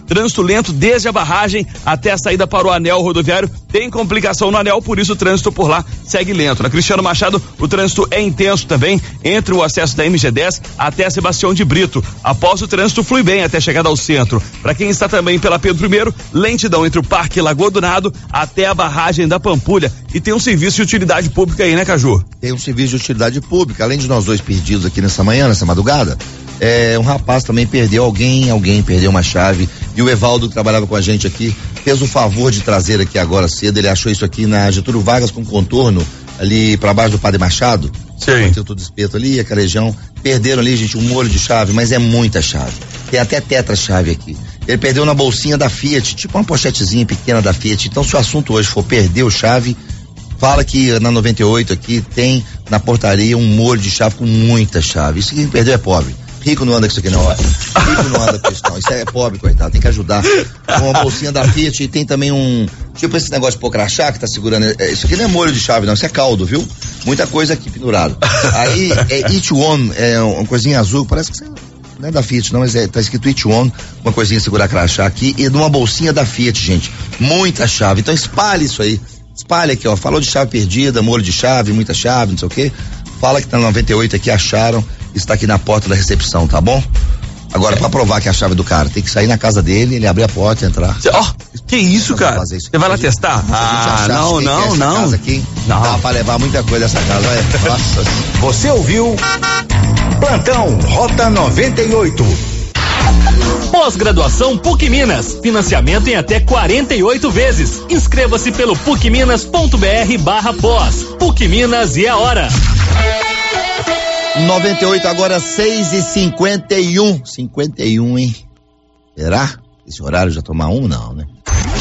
trânsito lento desde a barragem até a saída para o anel rodoviário. Tem complicação no anel, por isso o trânsito por lá segue lento. Na Cristiano Machado, o trânsito é intenso também, entre o acesso da MG10 até a Sebastião de Brito. Após o trânsito flui bem até a chegada ao centro. Para quem está também pela Pedro I, lentidão entre o Parque Lagoa do Nado até a barragem da Pampulha. E tem um serviço de utilidade pública aí, né, Caju? Tem um serviço de utilidade pública, além de nós dois perdidos aqui nessa manhã, nessa madrugada, um rapaz também perdeu alguém perdeu uma chave, e o Evaldo, que trabalhava com a gente aqui, fez o favor de trazer aqui agora cedo. Ele achou isso aqui na Getúlio Vargas, com contorno ali para baixo do Padre Machado. Sim. Tem todo o espeto ali, aquela região. Perderam ali, gente, um molho de chave, mas é muita chave. Tem até tetra-chave aqui. Ele perdeu na bolsinha da Fiat, tipo uma pochetezinha pequena da Fiat. Então, se o assunto hoje for perdeu chave, fala que na 98 aqui tem na portaria um molho de chave com muita chave. Isso quem perdeu é pobre. Rico não anda com isso aqui não, ó. Rico não anda com isso não. Isso é pobre, coitado, tem que ajudar. Com uma bolsinha da Fiat e tem também tipo esse negócio de pôr crachá que tá segurando. Isso aqui não é molho de chave não, isso é caldo, viu? Muita coisa aqui pendurado. Aí It One, uma coisinha azul, parece que não é da Fiat não, mas tá escrito It One, uma coisinha segurar crachá aqui e numa bolsinha da Fiat, gente. Muita chave, então espalhe isso aí. Espalha aqui, ó, falou de chave perdida, molho de chave, muita chave, não sei o quê. Fala que tá na 98 aqui, acharam, está aqui na porta da recepção, tá bom? Agora, pra provar que é a chave do cara, tem que sair na casa dele, ele abrir a porta e entrar. Que isso, cara? Você vai lá testar? Não. Casa aqui, não. Dá pra levar muita coisa dessa casa, olha. Nossa. Você ouviu? Plantão Rota 98. Pós-graduação PUC Minas. Financiamento em até 48 vezes. Inscreva-se pelo pucminas.br/pós. PUC Minas e a hora. 98 agora 6h51. 51, hein? Será? Esse horário já tomar não, né?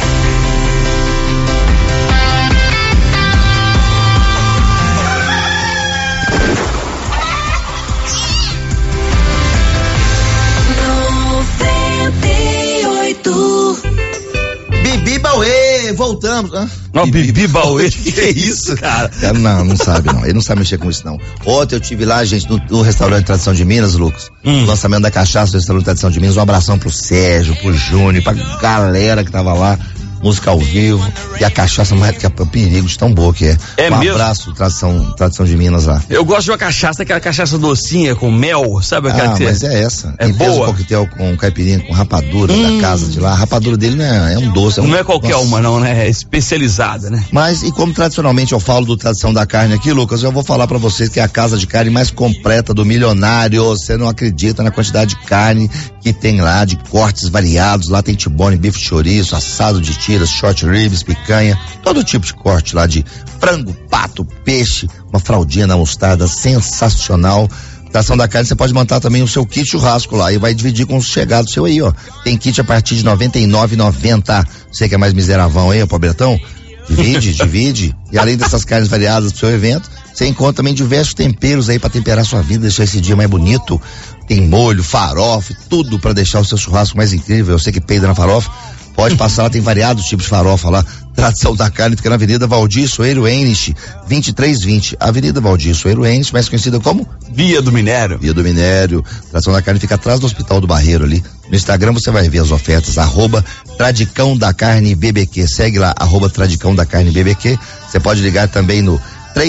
Bibi Bauê, voltamos. Bibi Bauê, que é isso, cara? Não sabe não, ele não sabe mexer com isso não. Ontem eu tive lá, gente, no restaurante Tradição de Minas, Lucas, lançamento da cachaça do restaurante Tradição de Minas, um abração pro Sérgio, pro Júnior, pra galera que tava lá, música ao vivo, e a cachaça mais que é perigo de tão boa que é. Um mesmo? Abraço, Tradição de Minas lá. Eu gosto de uma cachaça, aquela cachaça docinha com mel, sabe aquela que mas é essa. É e boa. Fez um coquetel com caipirinha, com rapadura da casa de lá. A rapadura dele é um doce. Não é qualquer uma não, né? É especializada, né? Mas, e como tradicionalmente eu falo do Tradição da Carne aqui, Lucas, eu vou falar pra vocês que é a casa de carne mais completa do milionário. Você não acredita na quantidade de carne que tem lá, de cortes variados. Lá tem tibone, bife de chouriço, assado de tiras, short ribs, picanha, todo tipo de corte lá de frango, pato, peixe, uma fraldinha na mostarda, sensacional. Tradição da Carne, você pode montar também o seu kit churrasco lá e vai dividir com os chegados seu aí, ó. Tem kit a partir de R$ 99,90. Você que é mais miseravão aí, ó, pobretão, divide. E além dessas carnes variadas pro seu evento, você encontra também diversos temperos aí pra temperar sua vida, deixar esse dia mais bonito. Tem molho, farofa, tudo pra deixar o seu churrasco mais incrível. Eu sei que peida na farofa. Pode passar lá, tem variados tipos de farofa lá. Tradição da Carne fica na Avenida Valdir Soeiro Henrich, 2320. Avenida Valdir Soeiro Henrich, mais conhecida como Via do Minério. Via do Minério. Tradição da Carne fica atrás do Hospital do Barreiro ali. No Instagram você vai ver as ofertas, @Tradicão da Carne BBQ. Segue lá, @Tradicão da Carne BBQ. Você pode ligar também no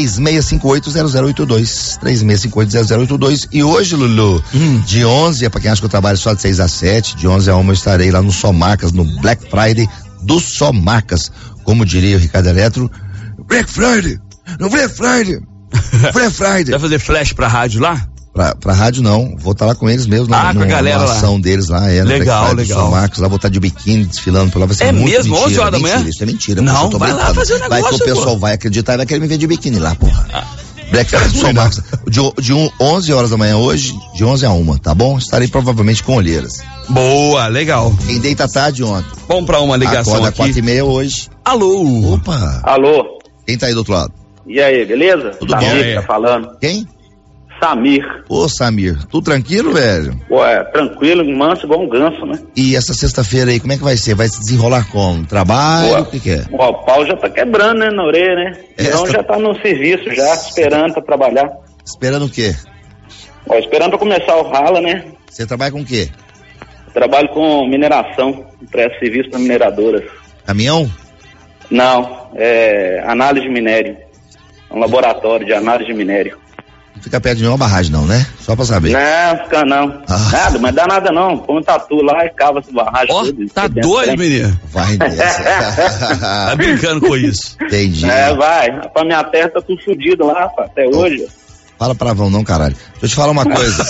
3658-0082. 3658-0082. E hoje, Lulu, de 11, pra quem acha que eu trabalho só de 6 a 7, de 11 a 1 eu estarei lá no Só Marcas, no Black Friday do Só Marcas. Como diria o Ricardo Eletro, Black Friday, no Black Friday, Black Friday. Vai fazer flash pra rádio lá? Pra rádio não, vou estar lá com eles mesmo, com a galera na ação lá. Deles lá, legal. São Marcos, lá vou estar de biquíni desfilando por lá, vai ser muito mesmo? mentira, 11 horas da manhã? Isso é mentira. Não, eu tô vai lá fazer o negócio, vai que o pessoal vai acreditar e vai querer me ver de biquíni lá, porra. Black Friday do São Marcos, de 11 horas da manhã hoje, de 11 a 1, tá bom? Estarei provavelmente com olheiras. Boa, legal. Quem deita tarde ontem. Vamos pra uma ligação acorda aqui. 4h30 hoje. Alô. Opa. Alô. Quem tá aí do outro lado? E aí, beleza? Tudo Samir bom? tá falando. Quem? Samir. Ô, Samir, tudo tranquilo, velho? Ué, tranquilo, manso igual um ganso, né? E essa sexta-feira aí, como é que vai ser? Vai se desenrolar como? Trabalho? Ué, O que é? O pau já tá quebrando, né, na orelha, né? Então já tá no serviço, já, esperando pra trabalhar. Esperando o quê? Ó, esperando pra começar o rala, né? Você trabalha com o quê? Trabalho com mineração, presto serviço para mineradoras. Caminhão? Não, é análise de minério. É um laboratório de análise de minério. Não fica perto de nenhuma barragem não, né? Só pra saber. Não, fica não. Nada, mas dá nada não. Põe um tatu lá e cava essa barragem. Ó, tá doido, menino? Vai nessa. Tá brincando com isso. Entendi. Vai. Pra minha terra tá tudo fudido lá, pá, até hoje. Fala palavrão não, caralho. Deixa eu te falar uma coisa.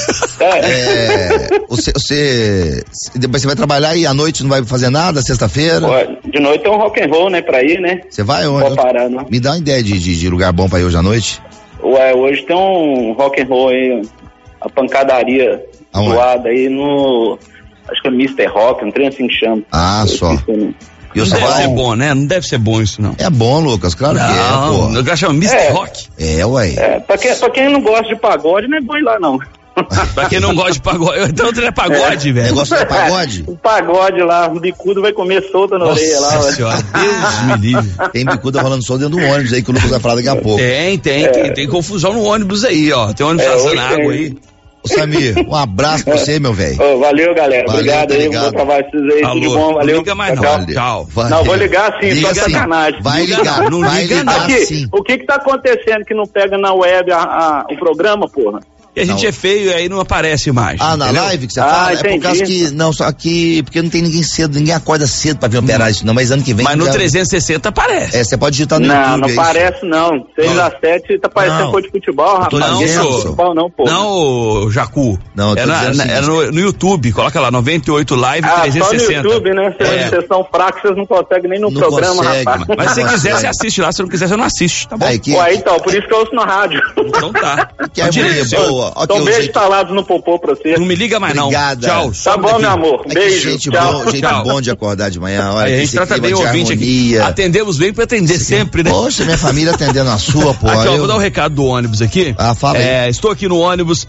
Você vai trabalhar e à noite não vai fazer nada, sexta-feira? De noite tem um rock and roll, né, pra ir, né? Você vai onde? Vou parar, não. Me dá uma ideia de lugar bom pra ir hoje à noite? Hoje tem um rock and roll aí, a pancadaria zoada aí no... Acho que é Mr. Rock, um trem assim que chama. Ah, só. E não deve ser bom, né? Não deve ser bom isso, não. É bom, Lucas, claro que é, pô. O lugar chama Mr. Rock. Ué. Pra quem não gosta de pagode, não é bom ir lá, não. Pra quem não gosta de pagode, então não é pagode, velho. Negócio é pagode? O pagode lá, o bicudo vai comer solta na orelha lá. Nossa senhora, Deus me livre. Tem bicuda rolando solta dentro do ônibus aí que o Lucas vai falar daqui a pouco. Tem confusão no ônibus aí, ó. Tem ônibus fazendo água aí. Ô Samir, um abraço pra você, meu velho. Valeu, galera. Obrigado aí, bom trabalho pra vocês aí. Alô, tudo bom, valeu. Não liga mais não. Tchau. Não, vou ligar sim, Liga só de sacanagem. Vai ligar, não vai liga ligar Aqui, sim. o que tá acontecendo que não pega na web o programa, porra? E a gente é feio e aí não aparece mais. Ah, na entendeu? live que você fala? entendi. É por causa que, não, só que, porque não tem ninguém cedo, ninguém acorda cedo pra vir operar isso não, mas ano que vem... Mas no já... 360 aparece. Você pode digitar no não, YouTube. Não parece não, 6 a 7 tá parecendo coisa de futebol, rapaz. Não, futebol não, pô. Não, Jacu. Não, era no YouTube, coloca lá, 98 Live 360. Só no YouTube, né? Vocês são fracos, vocês não conseguem nem no programa, rapaz. Mas se você quiser, você assiste lá, se não quiser, você não assiste, tá bom? Então, por isso que eu ouço na rádio. Então tá. Que é boa. Então beijo instalados no popô pra você. Não me liga mais Obrigada. não. Tchau. Tá bom, meu amor. Beijo. Gente tchau. Jeito bom de acordar de manhã. Olha, a gente trata bem o ouvinte aqui. Atendemos bem pra atender sempre, né? Poxa, minha família atendendo a sua, pô. Aqui, vou dar um recado do ônibus aqui. Fala aí. Estou aqui no ônibus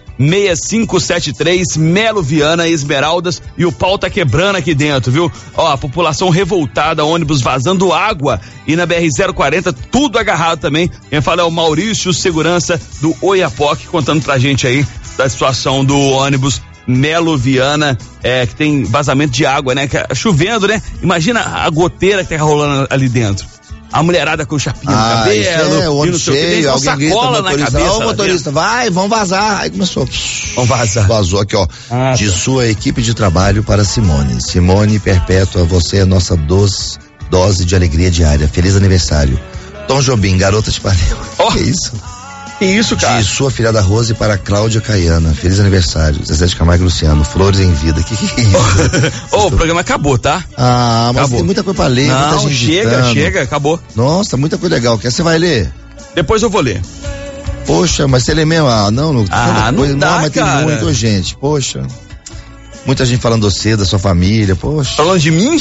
6573, Melo Viana, Esmeraldas, e o pau tá quebrando aqui dentro, viu? Ó, a população revoltada, ônibus vazando água, e na BR-040 tudo agarrado também. Quem fala é o Maurício, segurança do Oiapoque, contando pra gente aí da situação do ônibus Melo Viana, que tem vazamento de água, né? Chovendo, né? Imagina a goteira que tá rolando ali dentro. A mulherada com chapinha no cabelo, o ônibus cheio, alguém grita, sacola na cabeça. Ô, motorista, vai, vamos vazar. Aí começou. Vamos vazar. Vazou aqui, ó. De sua equipe de trabalho para Simone. Simone Perpétua, você é nossa dose de alegria diária. Feliz aniversário. Tom Jobim, garota de Ipanema. Que isso? Que isso, cara? De sua filhada Rose para Cláudia Caiana. Feliz aniversário. Zezé de Camargo e Luciano. Flores em vida. Que é isso? O programa acabou, tá? Mas acabou. Tem muita coisa pra ler. Não, muita gente chega, acabou. Nossa, muita coisa legal. Quer você vai ler? Depois eu vou ler. Poxa, mas você lê mesmo? Não não dá, mas cara. Tem muita gente. Poxa. Muita gente falando você, da sua família, poxa. Falando de mim?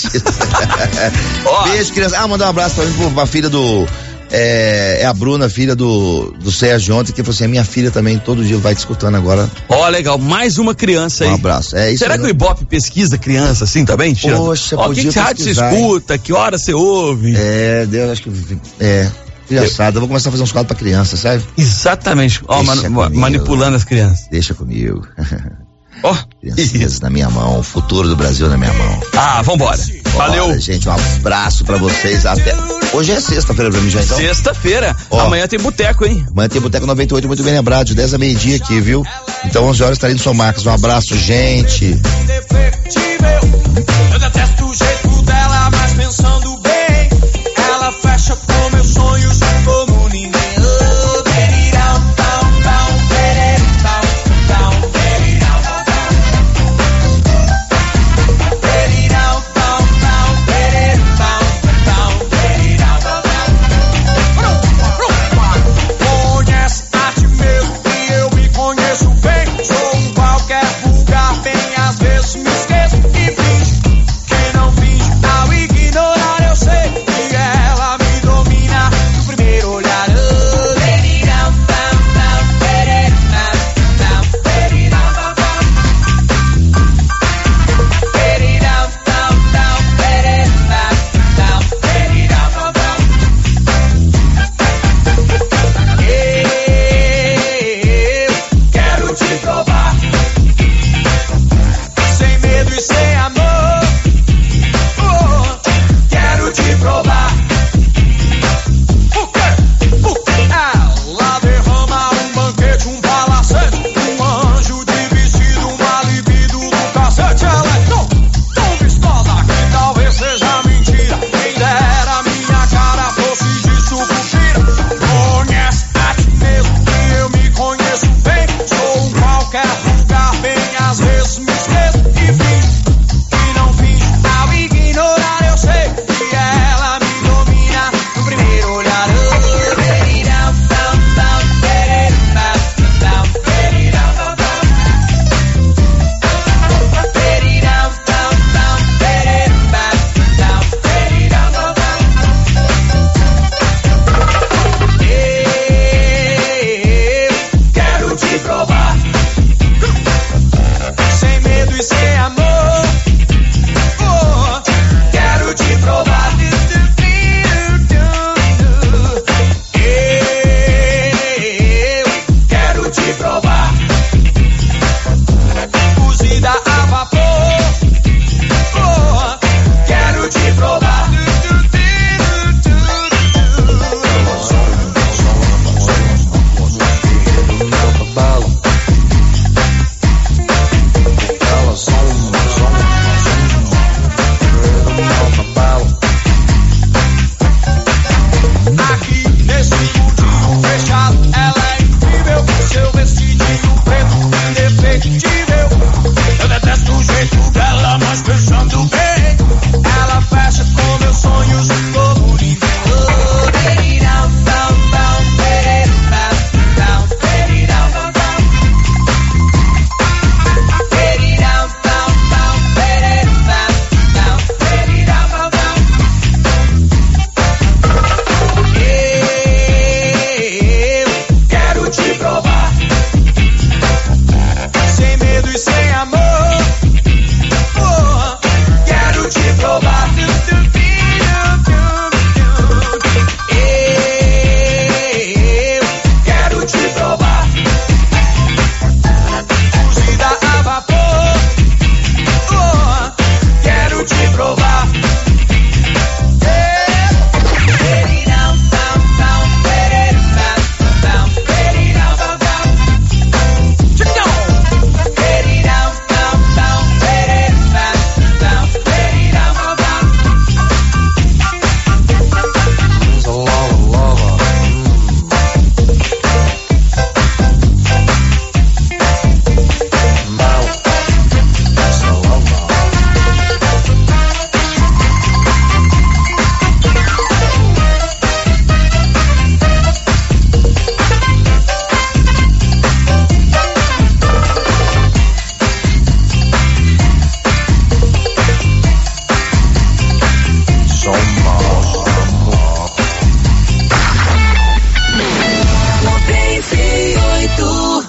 Beijo, criança. Mandar um abraço pra filha do... É a Bruna, filha do Sérgio ontem, que falou assim, minha filha também todo dia vai te escutando agora. Legal, mais uma criança aí. Um abraço. Será que o Ibope pesquisa criança assim também? Poxa, podia que rádio você escuta? Que hora você ouve? Deus, acho que... Engraçado, eu vou começar a fazer uns quadros pra criança, sabe? Exatamente. Manipulando as crianças. Deixa comigo. Crianças na minha mão, o futuro do Brasil na minha mão. Vambora. Valeu. Gente, um abraço pra vocês. Até. Hoje é sexta-feira pra mim já, então? Sexta-feira. Amanhã tem boteco, hein? Amanhã tem boteco 98, muito bem lembrado, de 10 a meio-dia aqui, viu? Então 11 horas estarei no São Marcos. Um abraço, gente. Eu detesto